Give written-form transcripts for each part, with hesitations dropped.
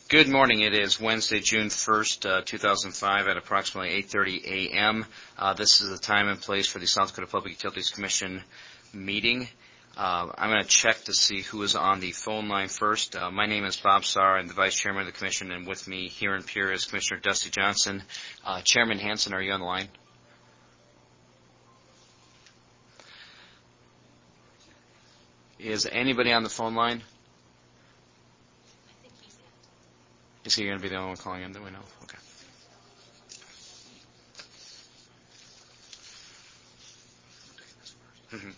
Good morning. It is Wednesday, June 1st, 2005 at approximately 8:30 a.m. This is the time and place for the South Dakota Public Utilities Commission meeting. I'm going to check to see who is on the phone line first. My name is Bob Sarr. I'm the Vice Chairman of the Commission, and with me here in Pierre is Commissioner Dusty Johnson. Chairman Hanson, are you on the line? Is anybody on the phone line? Is he going to be the only one calling in that we know? Okay. Mm-hmm.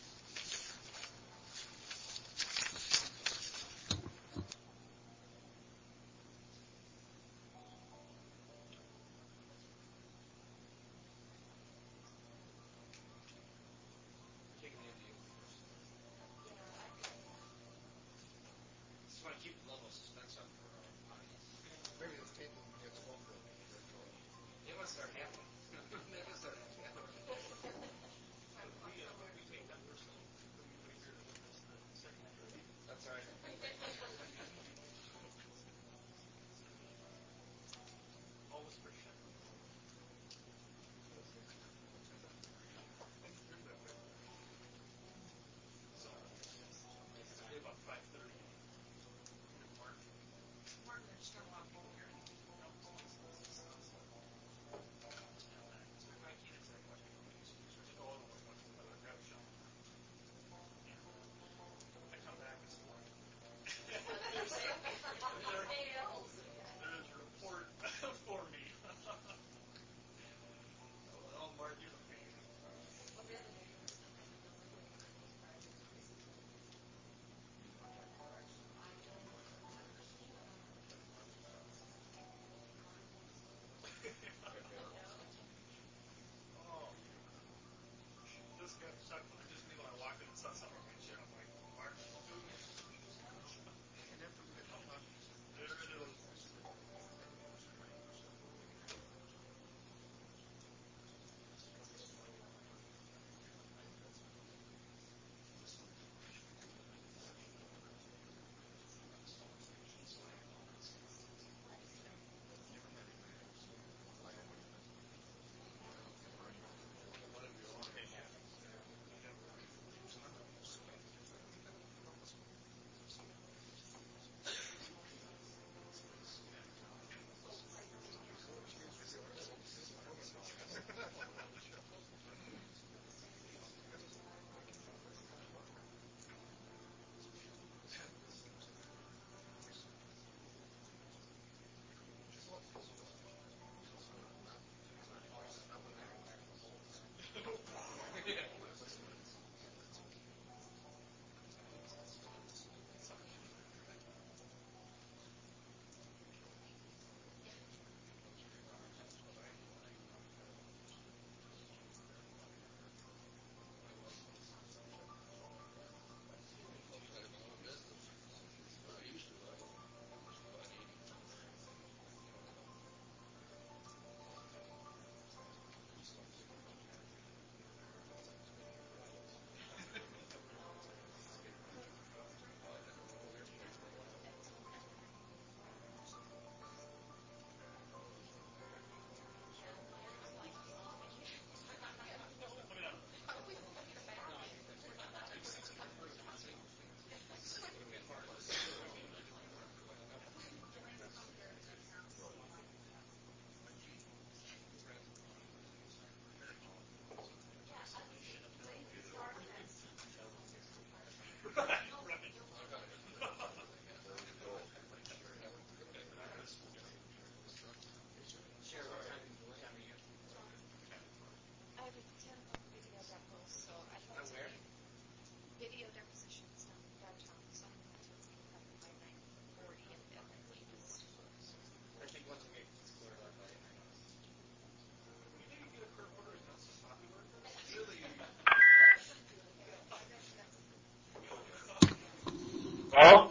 Hello?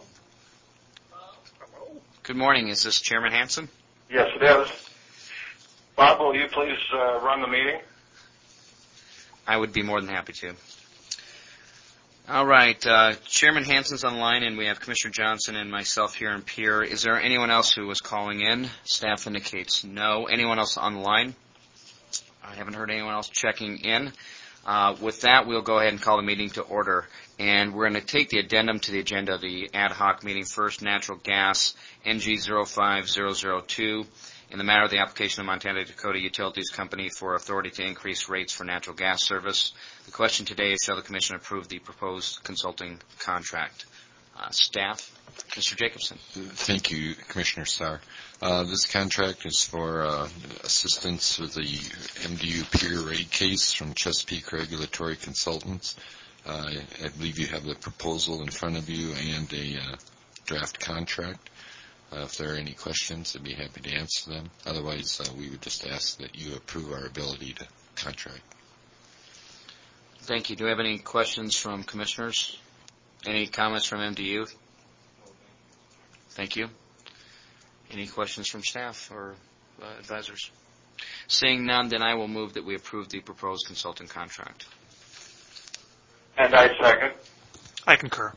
Good morning. Is this Chairman Hanson? Yes, it is. Bob, will you please run the meeting? I would be more than happy to. All right. Chairman Hansen's online, and we have Commissioner Johnson and myself here in Pierre. Is there anyone else who was calling in? Staff indicates no. Anyone else on the line? I haven't heard anyone else checking in. With that, we'll go ahead and call the meeting to order. And we're going to take the addendum to the agenda of the ad hoc meeting first, natural gas, NG05002, in the matter of the application of Montana Dakota Utilities Company for authority to increase rates for natural gas service. The question today is, shall the Commission approve the proposed consulting contract? Staff, Mr. Jacobson. Thank you, Commissioner Starr. This contract is for assistance with the MDU peer rate case from Chesapeake Regulatory Consultants. I believe you have the proposal in front of you and a draft contract. If there are any questions, I'd be happy to answer them. Otherwise, we would just ask that you approve our ability to contract. Thank you. Do we have any questions from commissioners? Any comments from MDU? Thank you. Any questions from staff or advisors? Seeing none, then I will move that we approve the proposed consulting contract. And I second. I concur.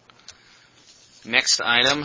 Next item,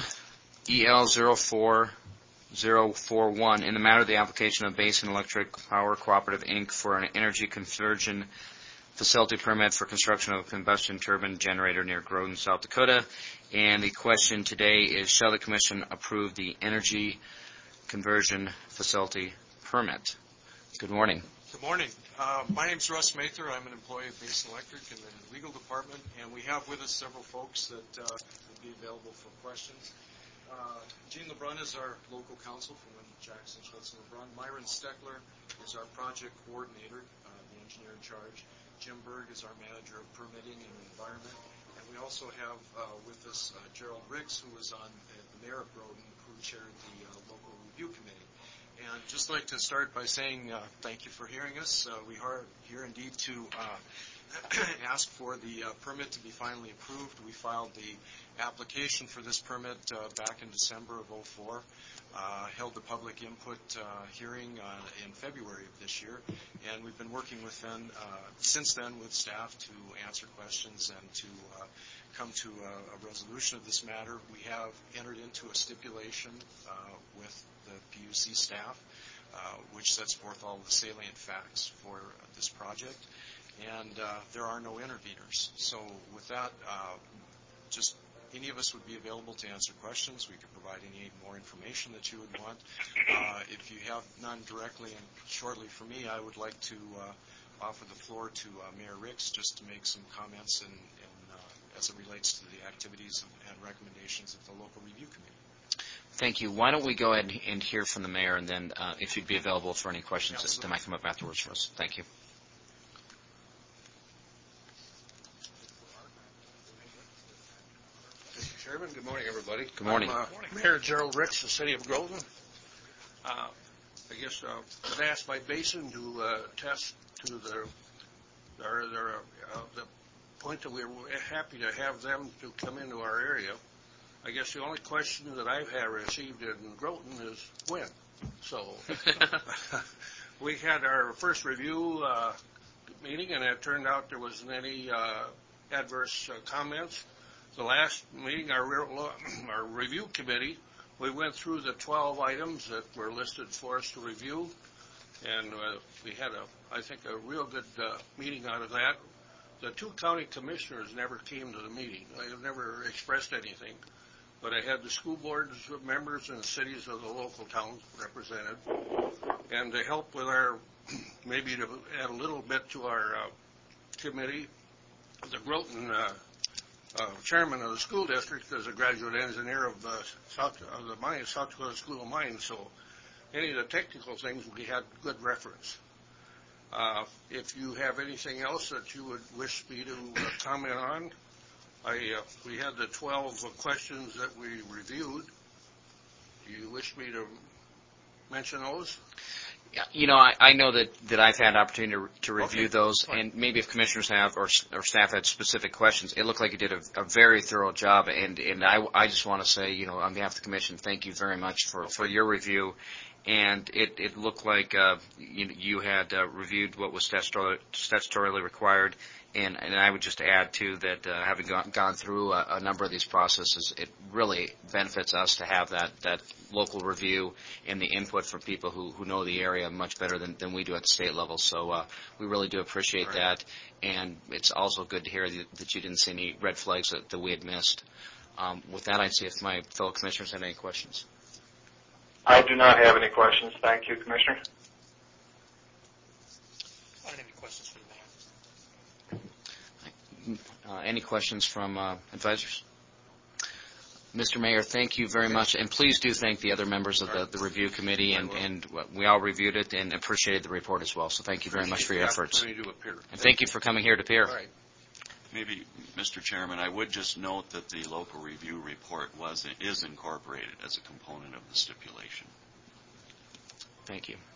EL04041, in the matter of the application of Basin Electric Power Cooperative, Inc. for an energy conversion facility permit for construction of a combustion turbine generator near Groton, South Dakota. And the question today is, shall the Commission approve the energy conversion facility permit? Good morning. Good morning. My name is Russ Mather. I'm an employee of Basin Electric in the legal department, and we have with us several folks that will be available for questions. Gene LeBrun is our local counsel from Jackson, Schultz, and LeBrun. Myron Steckler is our project coordinator, the engineer in charge. Jim Berg is our manager of permitting and environment. And we also have with us Gerald Ricks, who was on the mayor of Groton, who chaired the local review committee. And just like to start by saying thank you for hearing us. We are here indeed to ask for the permit to be finally approved. We filed the application for this permit back in December of '04, held the public input hearing in February of this year, and we've been working with them since then with staff to answer questions and to come to a resolution of this matter. We have entered into a stipulation with the PUC staff, which sets forth all the salient facts for this project, and there are no interveners. So with that, just any of us would be available to answer questions. We could provide any more information that you would want. If you have none directly and shortly for me, I would like to offer the floor to Mayor Ricks just to make some comments as it relates to the activities and recommendations of the local review committee. Thank you. Why don't we go ahead and hear from the mayor, and then if you'd be available for any questions that might come up afterwards for us. Thank you. Mr. Chairman, good morning, everybody. Good morning. I'm Mayor Gerald Ricks, the city of Groton. I guess I've asked by Basin to attest to the point that we're happy to have them to come into our area. I guess the only question that I've received in Groton is when. So we had our first review meeting, and it turned out there wasn't any adverse comments. The last meeting, our review committee, we went through the 12 items that were listed for us to review, and we had, I think, a real good meeting out of that. The two county commissioners never came to the meeting. They have never expressed anything. But I had the school board's members and the cities of the local towns represented. And to help with maybe to add a little bit to our committee, the Groton chairman of the school district is a graduate engineer of the South Dakota School of Mines. So any of the technical things, we had good reference. If you have anything else that you would wish me to comment on, we had the 12 questions that we reviewed. Do you wish me to mention those? Yeah, I know that I've had opportunity to review those, fine. And maybe if commissioners have or staff had specific questions, it looked like you did a very thorough job, and I just want to say, on behalf of the commission, thank you very much for your review. And it looked like you had reviewed what was statutorily required, And I would just add, too, that having gone through a number of these processes, it really benefits us to have that local review and the input from people who know the area much better than we do at the state level. So we really do appreciate that. And it's also good to hear that you didn't see any red flags that we had missed. With that, I'd see if my fellow commissioners had any questions. I do not have any questions. Thank you, Commissioner. I don't have any questions for the mayor. Any questions from advisors? Mr. Mayor, thank you very much, and please do thank the other members of the review committee, and we all reviewed it and appreciated the report as well, so thank you very much for your efforts. And thank you for coming here to Pierre. All right. Maybe, Mr. Chairman, I would just note that the local review report is incorporated as a component of the stipulation. Thank you.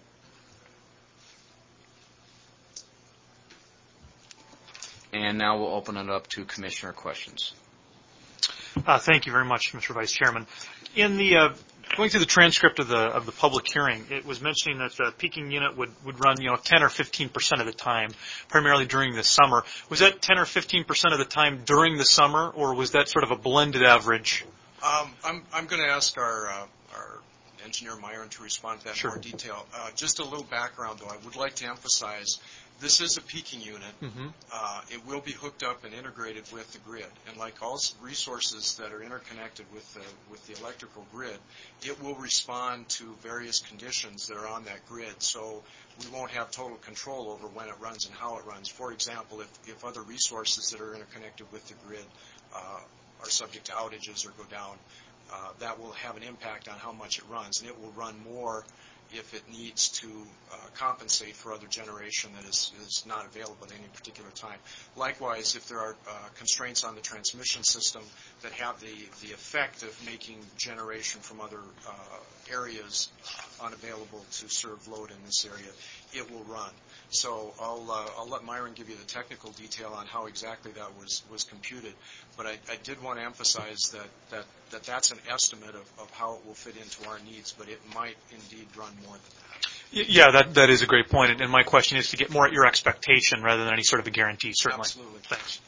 And now we'll open it up to commissioner questions. Thank you very much, Mr. Vice Chairman. In the going through the transcript of the public hearing, it was mentioning that the peaking unit would run 10 or 15% of the time, primarily during the summer. Was that 10 or 15% of the time during the summer, or was that sort of a blended average? I'm going to ask our engineer Myron to respond to that in more detail. Just a little background, though. I would like to emphasize this is a peaking unit. Mm-hmm. It will be hooked up and integrated with the grid. And like all resources that are interconnected with the electrical grid, it will respond to various conditions that are on that grid. So we won't have total control over when it runs and how it runs. For example, if other resources that are interconnected with the grid are subject to outages or go down, that will have an impact on how much it runs. And it will run more if it needs to compensate for other generation that is not available at any particular time. Likewise, if there are constraints on the transmission system that have the effect of making generation from other areas unavailable to serve load in this area, it will run. So I'll let Myron give you the technical detail on how exactly that was computed. But I did want to emphasize that's an estimate of how it will fit into our needs, but it might indeed run more than that. Yeah, that is a great point. And my question is to get more at your expectation rather than any sort of a guarantee, certainly. Absolutely. Thanks.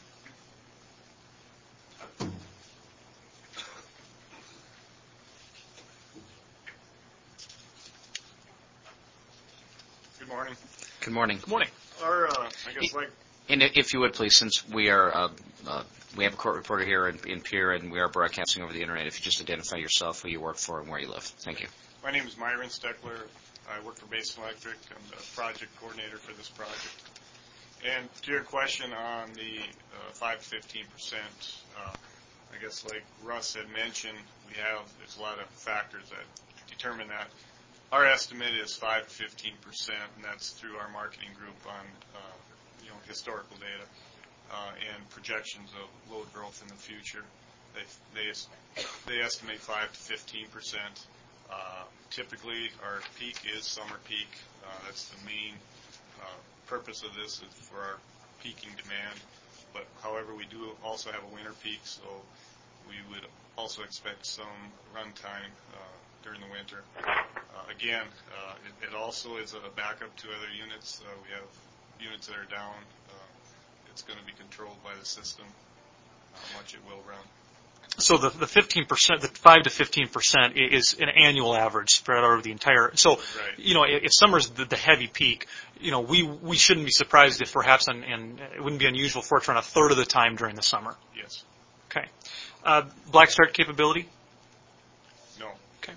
Good morning. Good morning. Good morning. And if you would, please, since we have a court reporter here in Pierre and we are broadcasting over the internet, if you just identify yourself, who you work for, and where you live. Thank you. My name is Myron Steckler. I work for Basin Electric. I'm the project coordinator for this project. And to your question on the 5 to 15%, I guess like Russ had mentioned, there's a lot of factors that determine that. Our estimate is 5 to 15%, and that's through our marketing group on historical data and projections of load growth in the future. They estimate 5 to 15%. Typically, our peak is summer peak. That's the main purpose of this is for our peaking demand. But however, we do also have a winter peak, so we would also expect some runtime during the winter. Again, it also is a backup to other units. We have units that are down. It's going to be controlled by the system how much it will run. So the 15%, the 5 to 15% is an annual average spread over the entire. So, right. If summer's the heavy peak, we shouldn't be surprised if perhaps, and it wouldn't be unusual for it to run a third of the time during the summer. Yes. Okay. Black start capability? No. Okay.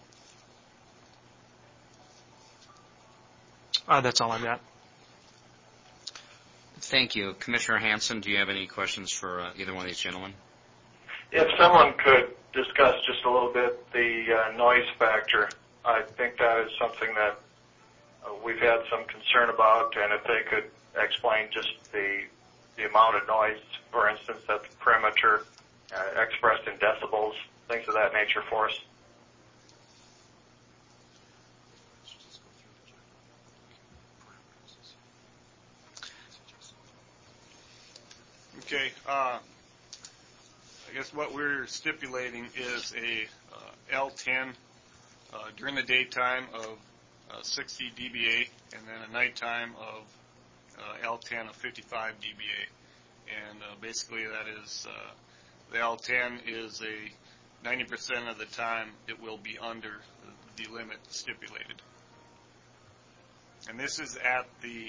That's all I've got. Thank you. Commissioner Hanson, do you have any questions for either one of these gentlemen? If someone could discuss just a little bit the noise factor, I think that is something that we've had some concern about, and if they could explain just the amount of noise, for instance, at the perimeter, expressed in decibels, things of that nature for us. Okay. I guess what we're stipulating is a L10 during the daytime of 60 dBA and then a nighttime of L10 of 55 dBA. And basically that is, the L10 is 90% of the time it will be under the limit stipulated. And this is at the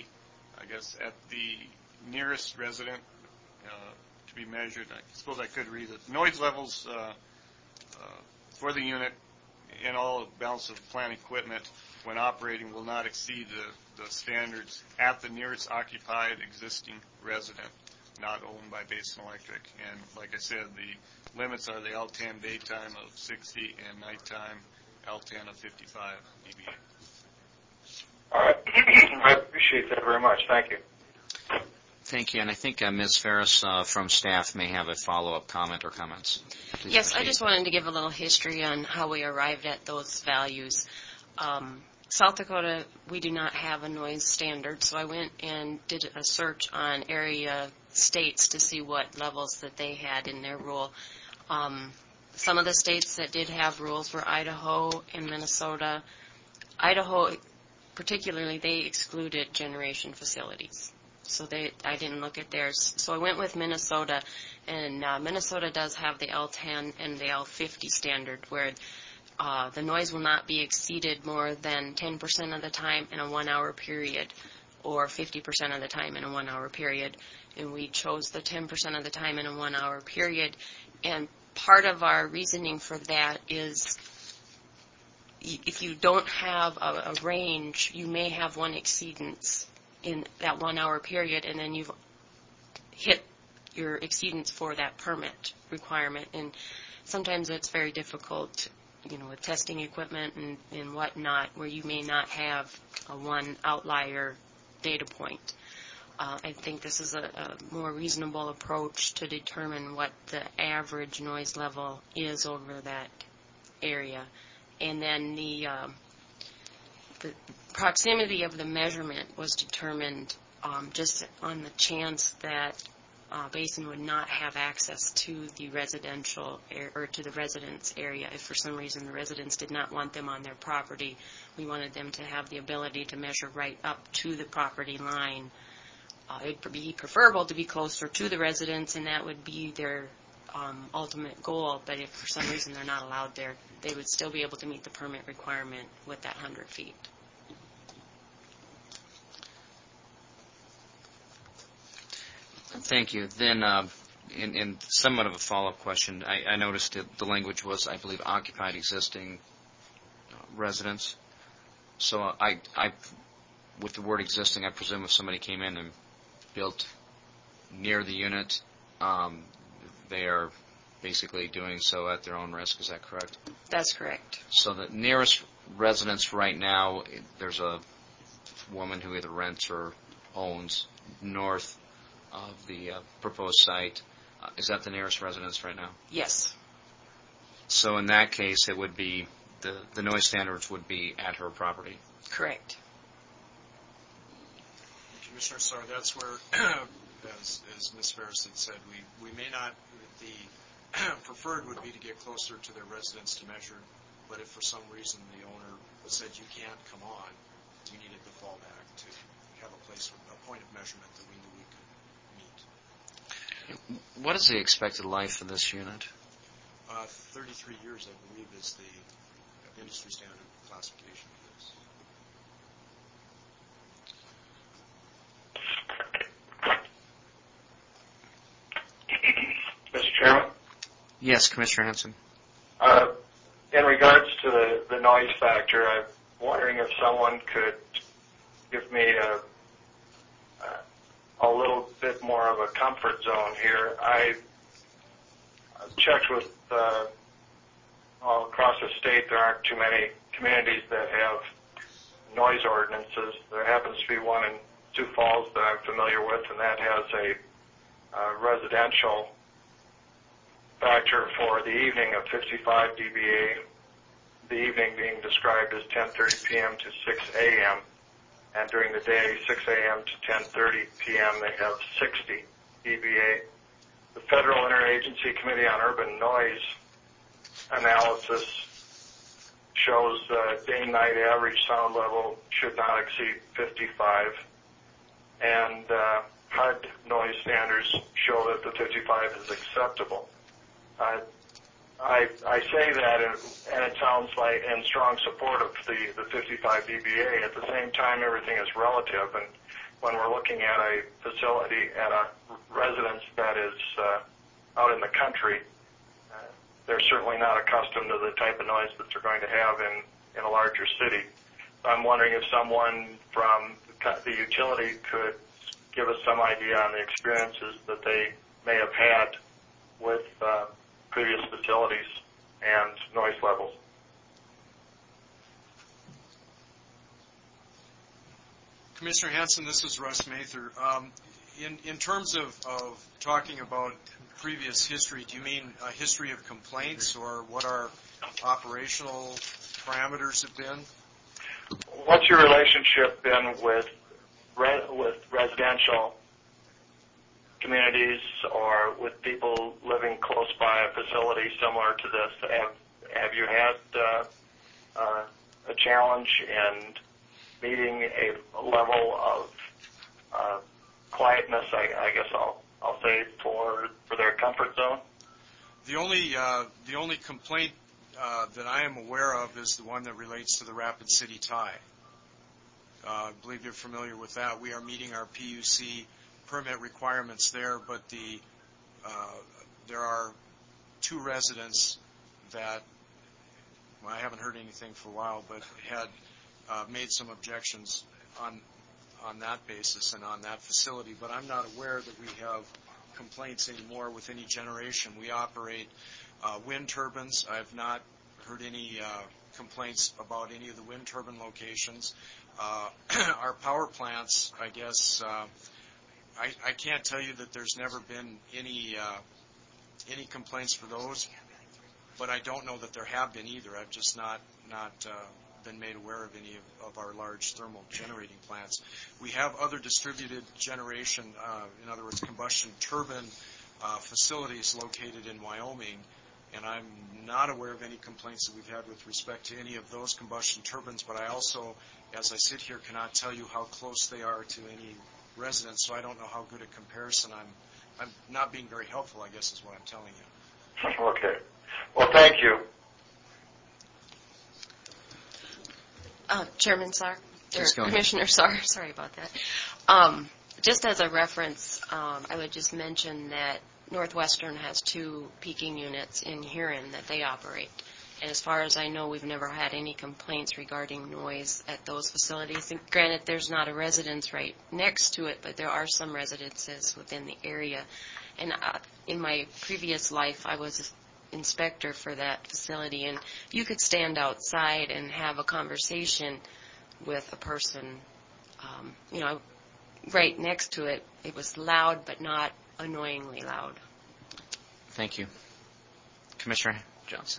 nearest resident to be measured. I suppose I could read it. Noise levels for the unit and all balance of plant equipment when operating will not exceed the standards at the nearest occupied existing resident not owned by Basin Electric. And like I said, the limits are the L10 daytime of 60 and nighttime L10 of 55 dBA. All right. I appreciate that very much. Thank you. Thank you. And I think Ms. Ferris from staff may have a follow-up comment or comments. Please yes, proceed. I just wanted to give a little history on how we arrived at those values. South Dakota, we do not have a noise standard, so I went and did a search on area states to see what levels that they had in their rule. Some of the states that did have rules were Idaho and Minnesota. Idaho, particularly, they excluded generation facilities. So I didn't look at theirs. So I went with Minnesota, and Minnesota does have the L10 and the L50 standard, where the noise will not be exceeded more than 10% of the time in a 1-hour period, or 50% of the time in a 1-hour period. And we chose the 10% of the time in a 1-hour period. And part of our reasoning for that is if you don't have a range, you may have one exceedance in that 1-hour period, and then you've hit your exceedance for that permit requirement. And sometimes it's very difficult, with testing equipment and whatnot, where you may not have a one outlier data point. I think this is a more reasonable approach to determine what the average noise level is over that area. And then the proximity of the measurement was determined just on the chance that Basin would not have access to the residential or to the residence area. If for some reason the residents did not want them on their property, we wanted them to have the ability to measure right up to the property line. It would be preferable to be closer to the residents, and that would be their ultimate goal. But if for some reason they're not allowed there, they would still be able to meet the permit requirement with that 100 feet. Thank you. Then, in somewhat of a follow-up question, I noticed that the language was, I believe, occupied existing residents. So I, with the word existing, I presume if somebody came in and built near the unit, they are basically doing so at their own risk. Is that correct? That's correct. So the nearest residence right now, there's a woman who either rents or owns north of the proposed site. Is that the nearest residence right now? Yes. So in that case, it would be the noise standards would be at her property. Correct. Commissioner Sarr, that's where, as Ms. Ferris had said, we may not, the preferred would be to get closer to their residence to measure, but if for some reason the owner said you can't come on, we needed to fall back to have a point of measurement that we knew we could meet. What is the expected life of this unit? 33 years, I believe, is the industry standard classification of this. Mr. Chairman? Yes, Commissioner Hanson. In regards to the noise factor, I'm wondering if someone could give me a little bit more of a comfort zone here. I've checked with all across the state. There aren't too many communities that have noise ordinances. There happens to be one in Sioux Falls that I'm familiar with, and that has a residential factor for the evening of 55 dBA, the evening being described as 10:30 p.m. to 6 a.m., and during the day, 6 a.m. to 10:30 p.m., they have 60 dBA. The Federal Interagency Committee on Urban Noise analysis shows day and night average sound level should not exceed 55 and HUD noise standards show that the 55 is acceptable. I say that, and it sounds like in strong support of the 55 dBA. At the same time, everything is relative, and when we're looking at a facility, at a residence that is out in the country, they're certainly not accustomed to the type of noise that they're going to have in a larger city. I'm wondering if someone from the utility could give us some idea on the experiences that they may have had with previous facilities and noise levels. Commissioner Hanson, this is Russ Mather. In terms of talking about previous history, do you mean a history of complaints or what our operational parameters have been? What's your relationship been with residential communities or with people living close by a facility similar to this? Have you had a challenge in meeting a level of quietness, I guess I'll say, for their comfort zone? The only complaint that I am aware of is the one that relates to the Rapid City tie. I believe you're familiar with that. We are meeting our PUC permit requirements there, but there are two residents that, well, I haven't heard anything for a while, but had made some objections on that basis and on that facility. But I'm not aware that we have complaints anymore with any generation. We operate wind turbines. I've not heard any complaints about any of the wind turbine locations. Our power plants, I guess, I can't tell you that there's never been any complaints for those, but I don't know that there have been either. I've just not been made aware of any of our large thermal generating plants. We have other distributed generation, in other words, combustion turbine facilities located in Wyoming, and I'm not aware of any complaints that we've had with respect to any of those combustion turbines, but I also, as I sit here, cannot tell you how close they are to any residents, so I don't know how good a comparison. I'm not being very helpful, I guess, is what I'm telling you. Okay. Well, thank you. Chairman Sarr, or Commissioner Sarr, sorry about that. Just as a reference, I would just mention that Northwestern has 2 peaking units in Huron that they operate. And as far as I know, we've never had any complaints regarding noise at those facilities. And granted, there's not a residence right next to it, but there are some residences within the area. And in my previous life, I was inspector for that facility, and you could stand outside and have a conversation with a person, right next to it. It was loud, but not annoyingly loud. Thank you. Commissioner Johnson.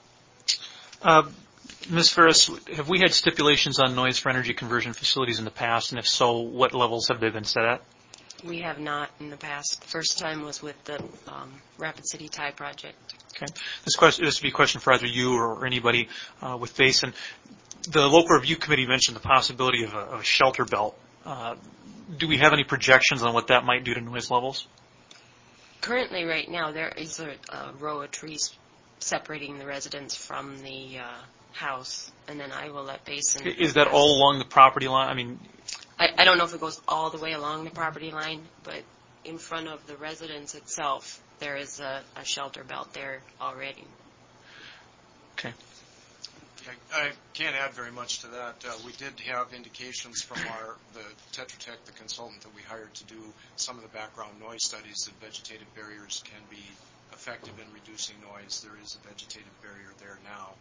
Ms. Ferris, have we had stipulations on noise for energy conversion facilities in the past, and if so, what levels have they been set at? We have not in the past. The first time was with the Rapid City Tie project. Okay. This would be a question for either you or anybody with Basin. The local review committee mentioned the possibility of a shelter belt. Do we have any projections on what that might do to noise levels? Currently, right now, there is a row of trees separating the residents from the house, and then I will let Basin. Is that all along the property line? I mean, I don't know if it goes all the way along the property line, but in front of the residence itself, there is a shelter belt there already. Okay. I can't add very much to that. We did have indications from the Tetra Tech, the consultant that we hired to do some of the background noise studies, that vegetative barriers can be effective in reducing noise. There is a vegetative barrier there now.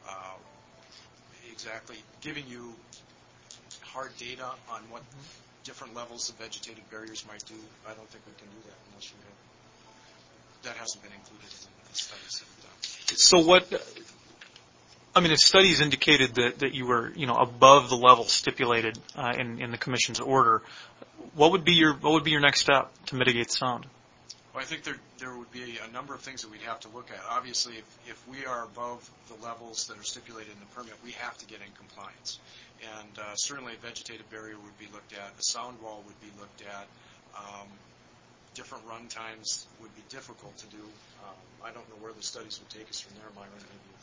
Exactly giving you hard data on what different levels of vegetative barriers might do, I don't think we can do that unless you have. That hasn't been included in the studies that we've done. So if studies indicated that you were, above the level stipulated in the commission's order, what would be your next step to mitigate sound? Well, I think there would be a number of things that we'd have to look at. Obviously, if we are above the levels that are stipulated in the permit, we have to get in compliance. And certainly a vegetative barrier would be looked at, a sound wall would be looked at. Different run times would be difficult to do. I don't know where the studies would take us from there, Myron.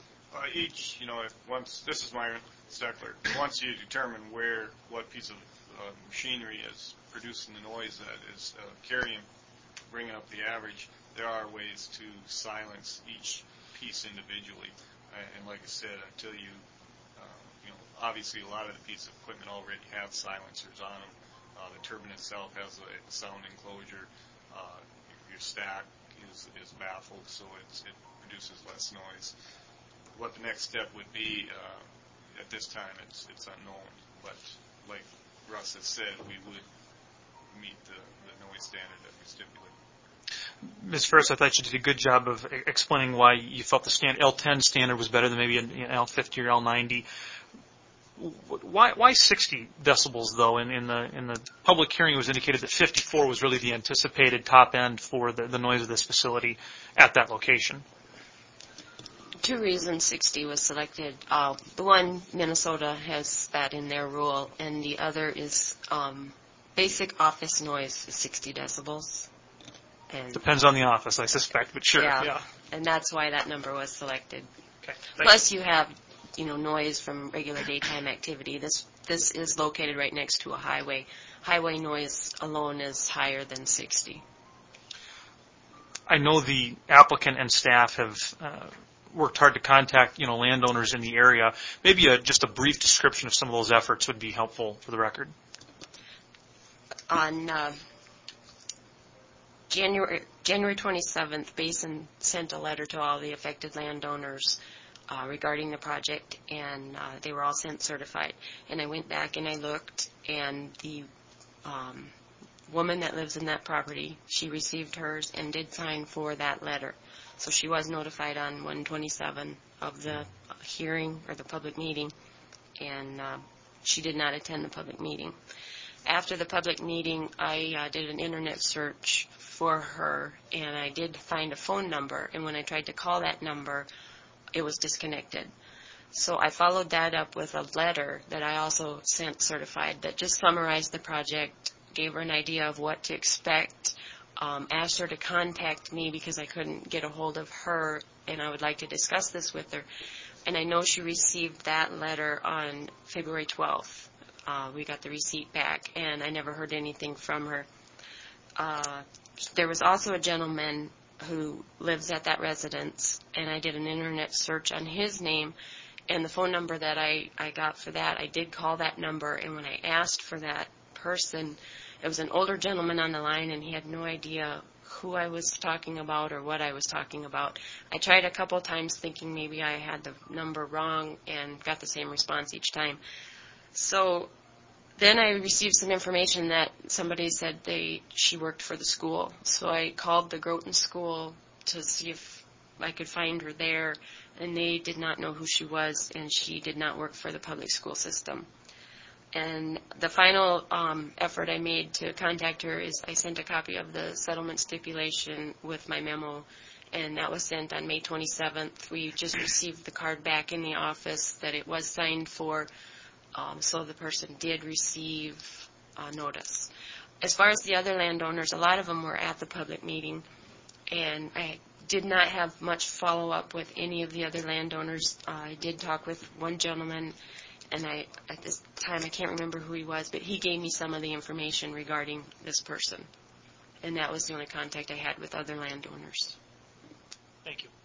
This is Myron Steckler. Once you determine what piece of machinery is producing the noise that is bringing up the average, there are ways to silence each piece individually. And like I said, until obviously a lot of the pieces of equipment already have silencers on them. The turbine itself has a sound enclosure. Your stack is baffled, so it produces less noise. What the next step would be, at this time, it's unknown. But like Russ has said, we would meet the noise standard that we stipulate. Ms. Ferris, I thought you did a good job of explaining why you felt the L10 standard was better than maybe an L50 or L90. Why 60 decibels, though? In the public hearing, it was indicated that 54 was really the anticipated top end for the noise of this facility at that location. 2 reasons 60 was selected. The one, Minnesota has that in their rule, and the other is basic office noise is 60 decibels. And depends on the office, I suspect, but sure. Yeah. And that's why that number was selected. Okay. Plus, you have noise from regular daytime activity. This is located right next to a highway. Highway noise alone is higher than 60. I know the applicant and staff have worked hard to contact landowners in the area. Maybe just a brief description of some of those efforts would be helpful for the record. On January 27th, Basin sent a letter to all the affected landowners regarding the project, and they were all sent certified. And I went back and I looked, and the woman that lives in that property, she received hers and did sign for that letter. So she was notified on 127 of the hearing or the public meeting, and she did not attend the public meeting. After the public meeting, I did an internet search for her, and I did find a phone number, and when I tried to call that number, it was disconnected. So I followed that up with a letter that I also sent certified that just summarized the project, gave her an idea of what to expect, asked her to contact me because I couldn't get a hold of her, and I would like to discuss this with her. And I know she received that letter on February 12th. We got the receipt back, and I never heard anything from her. There was also a gentleman who lives at that residence, and I did an internet search on his name, and the phone number that I got for that, I did call that number, and when I asked for that person, it was an older gentleman on the line, and he had no idea who I was talking about or what I was talking about. I tried a couple times thinking maybe I had the number wrong and got the same response each time. So then I received some information that somebody said she worked for the school. So I called the Groton school to see if I could find her there, and they did not know who she was, and she did not work for the public school system. And the final effort I made to contact her is I sent a copy of the settlement stipulation with my memo, and that was sent on May 27th. We just received the card back in the office that it was signed for, so the person did receive notice. As far as the other landowners, a lot of them were at the public meeting, and I did not have much follow-up with any of the other landowners. I did talk with one gentleman, and at this time I can't remember who he was, but he gave me some of the information regarding this person, and that was the only contact I had with other landowners. Thank you.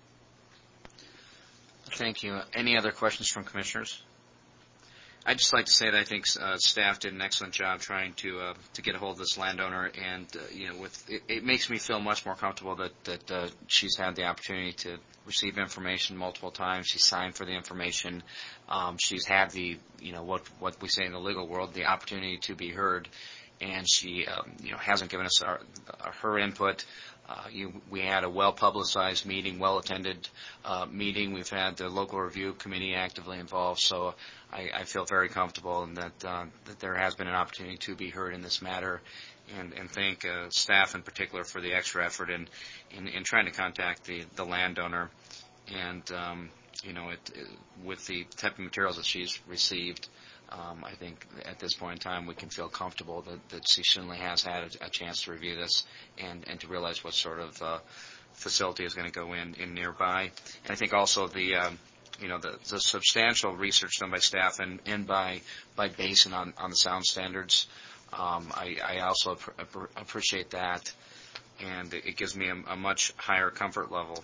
Thank you. Any other questions from commissioners? I'd just like to say that I think staff did an excellent job trying to get a hold of this landowner, and it makes me feel much more comfortable that she's had the opportunity to receive information multiple times. She signed for the information. She's had the what we say in the legal world, the opportunity to be heard, and she hasn't given us her input. We had a well-publicized meeting, well-attended meeting. We've had the local review committee actively involved, so I feel very comfortable in that there has been an opportunity to be heard in this matter. and thank staff in particular for the extra effort in trying to contact the landowner. And, with the type of materials that she's received, I think at this point in time we can feel comfortable that she certainly has had a chance to review this and to realize what sort of facility is going to go in nearby. And I think also the substantial research done by staff and by Basin on the sound standards, I also appreciate that, and it gives me a much higher comfort level.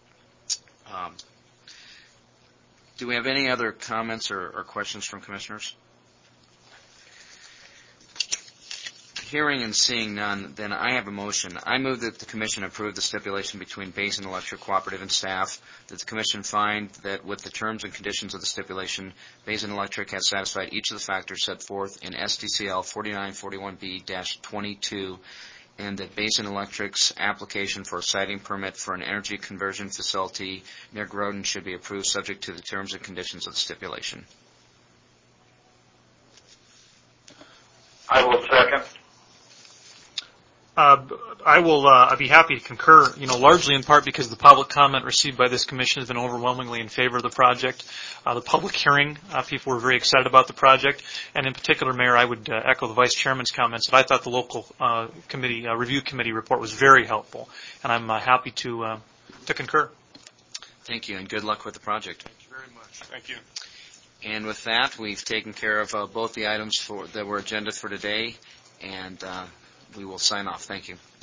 Do we have any other comments or questions from commissioners? Hearing and seeing none, then I have a motion. I move that the commission approve the stipulation between Basin Electric Cooperative and staff, that the commission find that with the terms and conditions of the stipulation, Basin Electric has satisfied each of the factors set forth in SDCL 4941B-22, and that Basin Electric's application for a siting permit for an energy conversion facility near Groton should be approved subject to the terms and conditions of the stipulation. I will second. I'd be happy to concur, largely in part because the public comment received by this commission has been overwhelmingly in favor of the project. The public hearing, people were very excited about the project. And in particular, Mayor, I would echo the Vice Chairman's comments that I thought the local review committee report was very helpful. And I'm happy to concur. Thank you, and good luck with the project. Thank you very much. Thank you. And with that, we've taken care of both the items that were agenda for today, and we will sign off. Thank you.